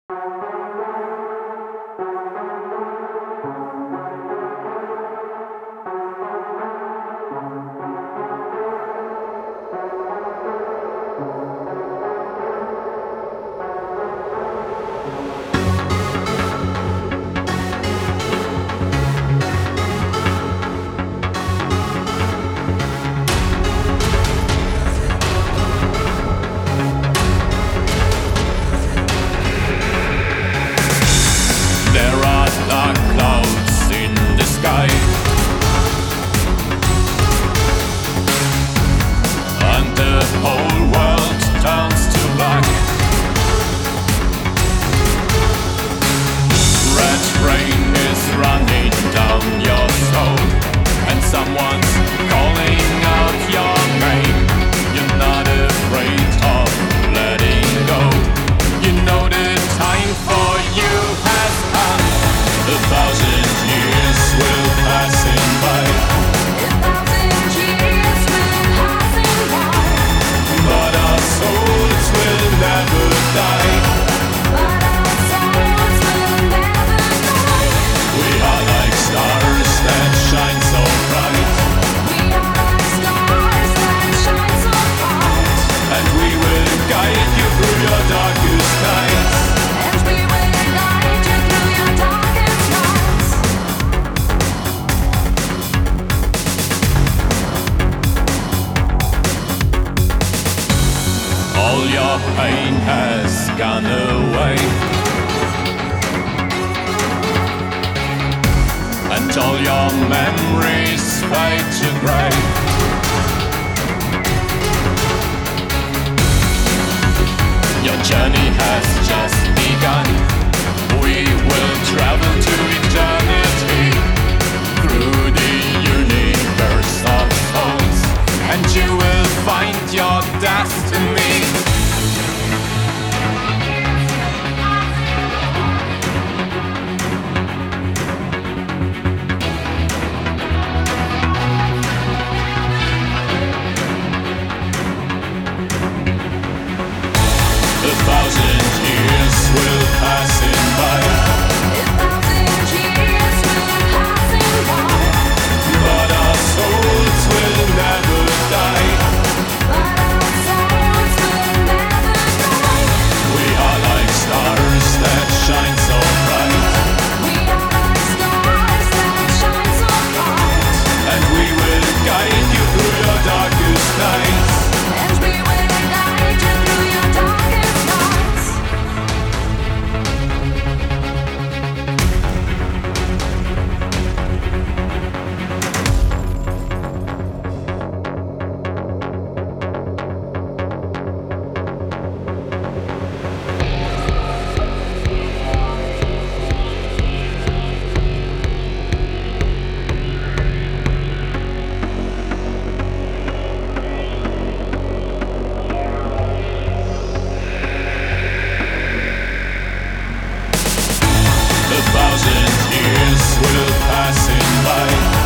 All your pain has gone away, and all your memories fade to grey. Your journey has just begun. We will travel to eternity through the universe of souls, and you will find your destiny. A thousand years will pass in by. But our souls will never die. We are like stars that shine so bright, and we will guide you through your darkest nights. A thousand years will pass in by.